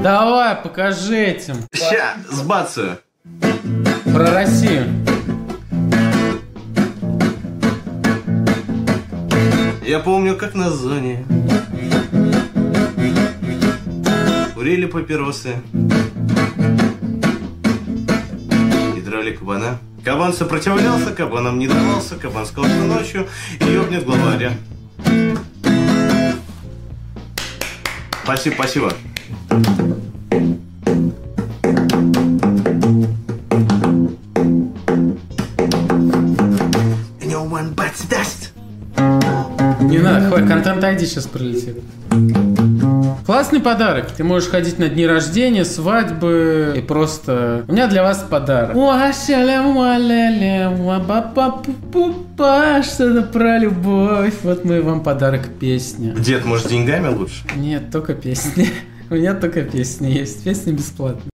Давай, покажи этим. Ща, сбацаю. Про Россию. Я помню, как на зоне курили папиросы и драли кабана. Кабан сопротивлялся, кабанам не давался. Кабан сказал, что ночью ёбнет главаря. Спасибо, спасибо. No one bites dust. Не надо, хватит, контент ID сейчас прилетит. Классный подарок. Ты можешь ходить на дни рождения, свадьбы и просто... У меня для вас подарок. Что-то про любовь. Вот мы вам подарок, песня. Дед, может, деньгами лучше? Нет, только песни. У меня только песни есть. Песни бесплатные.